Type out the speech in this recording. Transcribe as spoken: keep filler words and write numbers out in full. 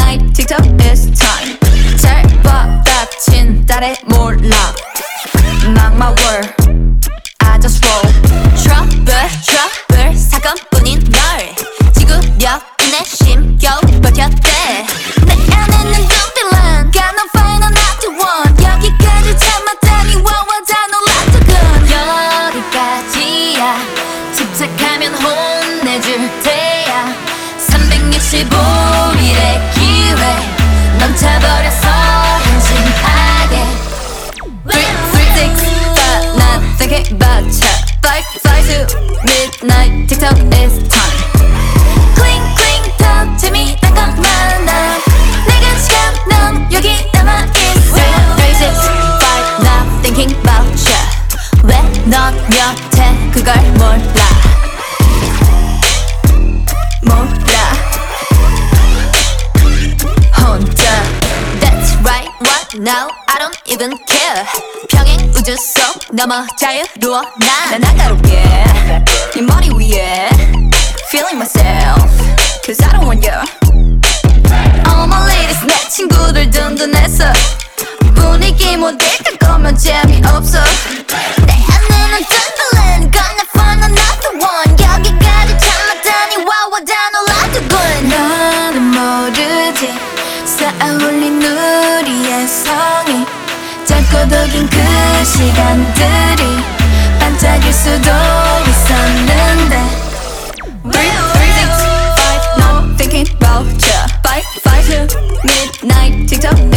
midnight TikTok is time. 잘 받아친 딸의 몰락 Not my word I just roll. Trouble trouble 사건뿐인 널 지구력 내 심겨 버텼대. 내 안에는 둥들란 got no final not the one. 여기까지 참았다니 와와 다 놀랐더군. 여기까지야 집착하면 혼내줄 테야. 삼백육십오 일의 기회 넘쳐버렸어 한심하게. Three, three, six, five, not thinking about ya. Five, five to midnight TikTok is time. Cling, cling, talk to me 딴 것만 나. 내겐 시간 넌 여기 남아있어. Three, six, five, not thinking about ya. 왜 넌 여태 그걸 몰라 몰라 혼자. That's right, what now? I don't even care. 평행 우주 속 넘어 자유로워 난. 난 날카롭게 네 머리 위에 Feeling myself Cause I don't want you. All my ladies 내 친구들 든든했어. 분위기 못일까 거면 재미없어. 내 안에는 든든한 Gonna find another one. 여기까지 참았다니 와와 다 놀랐더군. 너는 모르지 쌓아올린 우리의 성이 짧고도 긴 그 시간들이 반짝일 수도 있었는데. Three, three, six, five, no thinking about ya. Five, five to midnight TikTok